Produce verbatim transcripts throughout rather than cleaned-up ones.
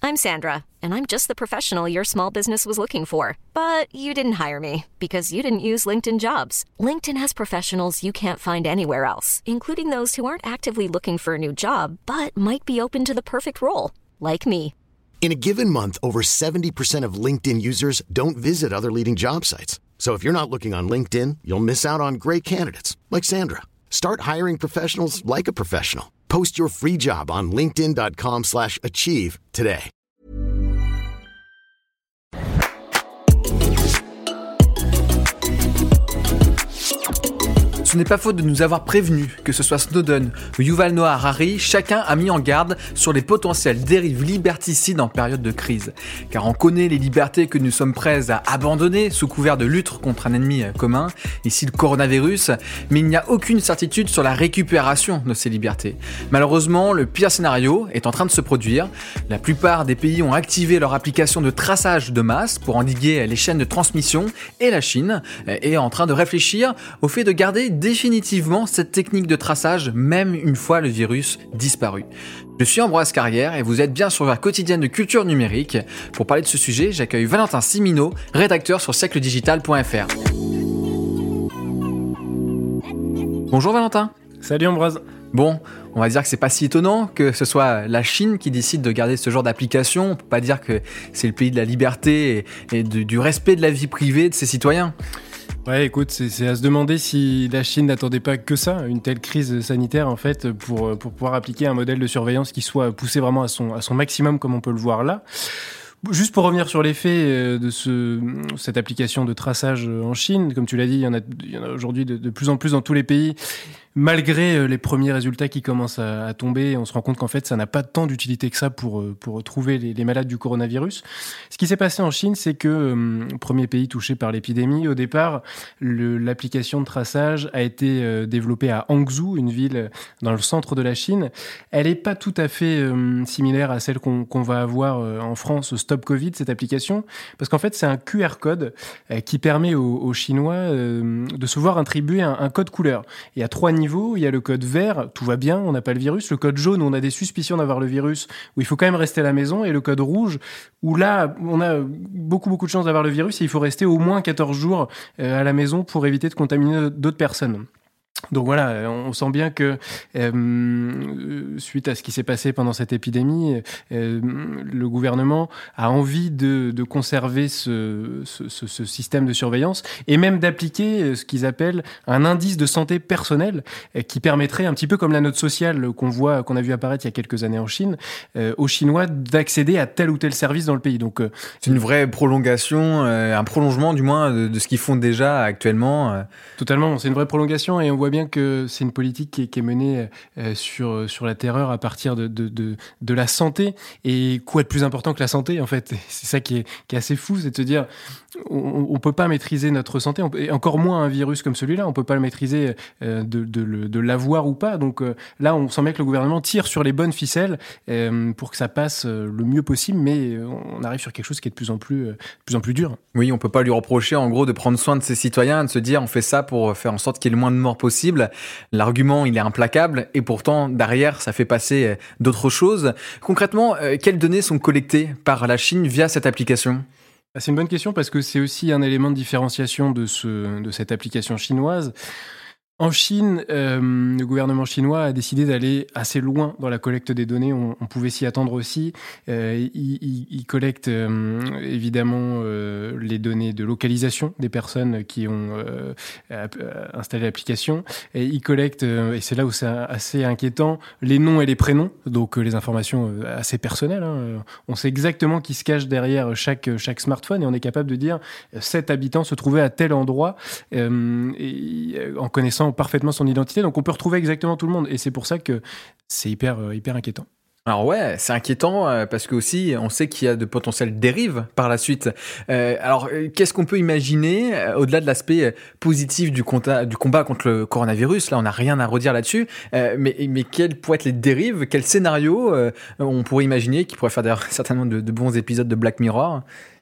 I'm Sandra, and I'm just the professional your small business was looking for. But you didn't hire me because you didn't use LinkedIn Jobs. LinkedIn has professionals you can't find anywhere else, including those who aren't actively looking for a new job, but might be open to the perfect role, like me. In a given month, over seventy percent of LinkedIn users don't visit other leading job sites. So if you're not looking on LinkedIn, you'll miss out on great candidates like Sandra. Start hiring professionals like a professional. Post your free job on linkedin.com slash achieve today. Ce n'est pas faute de nous avoir prévenus, que ce soit Snowden ou Yuval Noah Harari, chacun a mis en garde sur les potentielles dérives liberticides en période de crise. Car on connaît les libertés que nous sommes prêts à abandonner sous couvert de lutte contre un ennemi commun, ici le coronavirus, mais il n'y a aucune certitude sur la récupération de ces libertés. Malheureusement, le pire scénario est en train de se produire. La plupart des pays ont activé leur application de traçage de masse pour endiguer les chaînes de transmission et la Chine est en train de réfléchir au fait de garder définitivement cette technique de traçage, même une fois le virus disparu. Je suis Ambroise Carrière et vous êtes bien sur la quotidienne de culture numérique. Pour parler de ce sujet, j'accueille Valentin Simineau, rédacteur sur siècle digital point f r. Bonjour Valentin. Salut Ambroise. Bon, on va dire que c'est pas si étonnant que ce soit la Chine qui décide de garder ce genre d'application. On peut pas dire que c'est le pays de la liberté et, et de, du respect de la vie privée de ses citoyens. Ouais, écoute, c'est, c'est à se demander si la Chine n'attendait pas que ça, une telle crise sanitaire en fait, pour, pour pouvoir appliquer un modèle de surveillance qui soit poussé vraiment à son, à son maximum comme on peut le voir là. Juste pour revenir sur l'effet de ce, cette application de traçage en Chine, comme tu l'as dit, il y en a, il y en a aujourd'hui de, de plus en plus dans tous les pays. Malgré les premiers résultats qui commencent à, à tomber, on se rend compte qu'en fait, ça n'a pas tant d'utilité que ça pour, pour trouver les, les malades du coronavirus. Ce qui s'est passé en Chine, c'est que, euh, premier pays touché par l'épidémie, au départ, le, l'application de traçage a été euh, développée à Hangzhou, une ville dans le centre de la Chine. Elle n'est pas tout à fait euh, similaire à celle qu'on, qu'on va avoir euh, en France, Stop Covid, cette application, parce qu'en fait, c'est un Q R code euh, qui permet aux, aux Chinois euh, de se voir attribuer un, un code couleur. Il y a trois niveaux. Il y a le code vert, tout va bien, on n'a pas le virus. Le code jaune, où on a des suspicions d'avoir le virus, où il faut quand même rester à la maison. Et le code rouge, où là, on a beaucoup, beaucoup de chances d'avoir le virus et il faut rester au moins quatorze jours à la maison pour éviter de contaminer d'autres personnes. Donc voilà, on sent bien que euh, suite à ce qui s'est passé pendant cette épidémie, euh, le gouvernement a envie de, de conserver ce, ce, ce système de surveillance et même d'appliquer ce qu'ils appellent un indice de santé personnelle qui permettrait, un petit peu comme la note sociale qu'on voit, qu'on a vu apparaître il y a quelques années en Chine, euh, aux Chinois d'accéder à tel ou tel service dans le pays. Donc euh, c'est une vraie prolongation, euh, un prolongement du moins de, de ce qu'ils font déjà actuellement. Euh. Totalement, c'est une vraie prolongation et on voit bien que c'est une politique qui est, qui est menée euh, sur, sur la terreur à partir de, de, de, de la santé. Et quoi de plus important que la santé, en fait? C'est ça qui est, qui est assez fou, c'est de se dire on ne peut pas maîtriser notre santé, on peut, et encore moins un virus comme celui-là, on ne peut pas le maîtriser euh, de, de, de, de l'avoir ou pas. Donc euh, là, on sent bien que le gouvernement tire sur les bonnes ficelles euh, pour que ça passe euh, le mieux possible, mais on arrive sur quelque chose qui est de plus en plus, euh, de plus, en plus dur. Oui, on ne peut pas lui reprocher en gros de prendre soin de ses citoyens, de se dire on fait ça pour faire en sorte qu'il y ait le moins de morts possible. L'argument, il est implacable et pourtant, derrière, ça fait passer d'autres choses. Concrètement, euh, quelles données sont collectées par la Chine via cette application ? C'est une bonne question parce que c'est aussi un élément de différenciation de, ce, de cette application chinoise. En Chine, euh, le gouvernement chinois a décidé d'aller assez loin dans la collecte des données. On, on pouvait s'y attendre aussi. Euh, il, il, il collecte euh, évidemment euh, les données de localisation des personnes qui ont euh, installé l'application. Et il collecte, euh, et c'est là où c'est assez inquiétant, les noms et les prénoms, donc euh, les informations euh, assez personnelles. Hein. On sait exactement qui se cache derrière chaque, chaque smartphone et on est capable de dire euh, cet habitant se trouvait à tel endroit euh, et, euh, en connaissant parfaitement son identité, donc on peut retrouver exactement tout le monde et c'est pour ça que c'est hyper, hyper inquiétant. Alors ouais, c'est inquiétant euh, parce que aussi on sait qu'il y a de potentielles dérives par la suite. Euh, alors euh, qu'est-ce qu'on peut imaginer euh, au-delà de l'aspect positif du, compta- du combat contre le coronavirus? Là, on n'a rien à redire là-dessus. Euh, mais, mais quelles pourraient être les dérives? Quel scénario euh, on pourrait imaginer qui pourrait faire d'ailleurs certainement de, de bons épisodes de Black Mirror?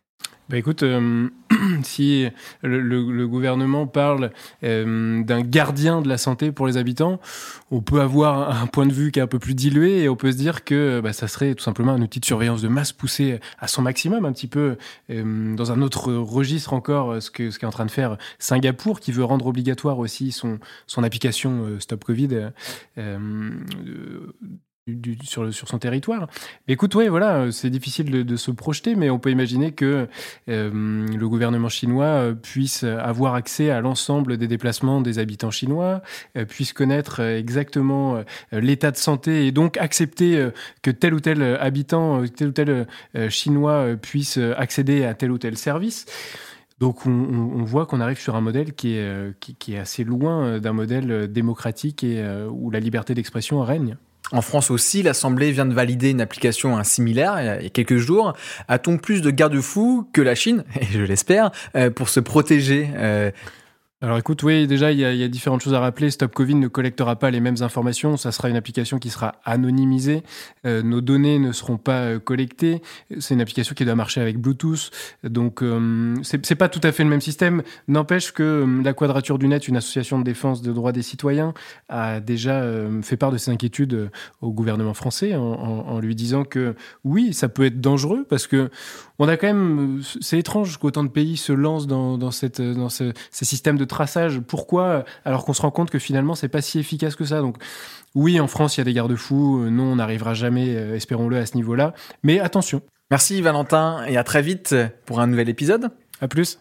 Bah écoute, euh, si le, le, le gouvernement parle euh, d'un gardien de la santé pour les habitants, on peut avoir un, un point de vue qui est un peu plus dilué et on peut se dire que bah, ça serait tout simplement un outil de surveillance de masse poussé à son maximum, un petit peu euh, dans un autre registre encore, ce que ce qu'est en train de faire Singapour, qui veut rendre obligatoire aussi son son application euh, Stop Covid euh, euh, Du, sur, le, sur son territoire. Mais écoute, ouais, voilà, c'est difficile de, de se projeter, mais on peut imaginer que euh, le gouvernement chinois puisse avoir accès à l'ensemble des déplacements des habitants chinois, euh, puisse connaître exactement euh, l'état de santé et donc accepter euh, que tel ou tel habitant, tel ou tel euh, chinois puisse accéder à tel ou tel service. Donc on, on voit qu'on arrive sur un modèle qui est, qui, qui est assez loin d'un modèle démocratique et euh, où la liberté d'expression règne. En France aussi, l'Assemblée vient de valider une application hein, similaire il y a quelques jours. A-t-on plus de garde-fous que la Chine, et je l'espère, euh, pour se protéger euh... Alors écoute, oui, déjà, il y, a, il y a différentes choses à rappeler. Stop Covid ne collectera pas les mêmes informations. Ça sera une application qui sera anonymisée. Euh, nos données ne seront pas euh, collectées. C'est une application qui doit marcher avec Bluetooth. Donc, euh, c'est, c'est pas tout à fait le même système. N'empêche que euh, la Quadrature du Net, une association de défense des droits des citoyens, a déjà euh, fait part de ses inquiétudes euh, au gouvernement français en, en, en lui disant que oui, ça peut être dangereux parce que on a quand même, c'est étrange qu'autant de pays se lancent dans, dans cette, dans ce, ces systèmes de traçage. Pourquoi ? Alors qu'on se rend compte que finalement, c'est pas si efficace que ça. Donc, oui, en France, il y a des garde-fous. Non, on n'arrivera jamais, espérons-le, à ce niveau-là. Mais attention. Merci Valentin et à très vite pour un nouvel épisode. À plus.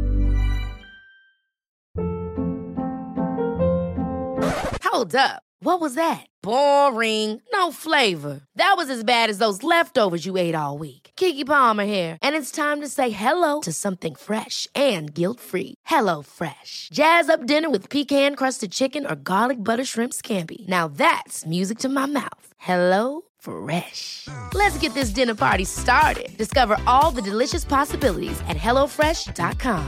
Hold up. What was that? Boring. No flavor. That was as bad as those leftovers you ate all week. Keke Palmer here, and it's time to say hello to something fresh and guilt-free. Hello Fresh. Jazz up dinner with pecan-crusted chicken or garlic butter shrimp scampi. Now that's music to my mouth. Hello Fresh. Let's get this dinner party started. Discover all the delicious possibilities at hello fresh dot com.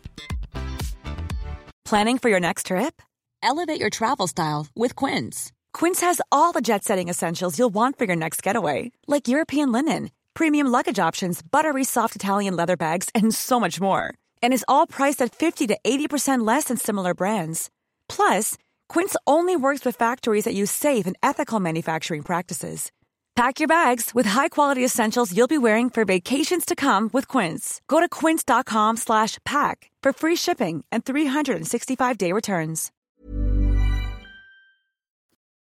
Planning for your next trip? Elevate your travel style with Quince. Quince has all the jet-setting essentials you'll want for your next getaway, like European linen, premium luggage options, buttery soft Italian leather bags, and so much more. And is all priced at fifty to eighty percent less than similar brands. Plus, Quince only works with factories that use safe and ethical manufacturing practices. Pack your bags with high-quality essentials you'll be wearing for vacations to come with Quince. Go to quince dot com slash pack for free shipping and three sixty-five day returns.